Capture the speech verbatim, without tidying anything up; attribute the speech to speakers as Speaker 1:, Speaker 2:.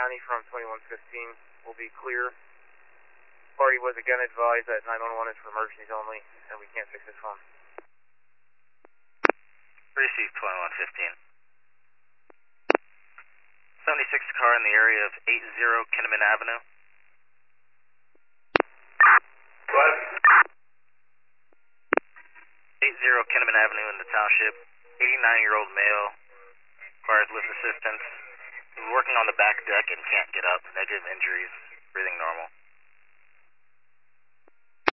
Speaker 1: ninety from twenty-one fifteen will be clear. Party was again advised that nine one one is for emergencies only, and we can't fix his phone.
Speaker 2: Receive twenty-one fifteen. seventy-six car in the area of eighty Kinnaman Avenue.
Speaker 3: What?
Speaker 2: eighty Kinnaman Avenue in the township. eighty-nine-year-old male. Requires lift assistance. He's working on the back deck and can't get up. Negative injuries. Breathing normal.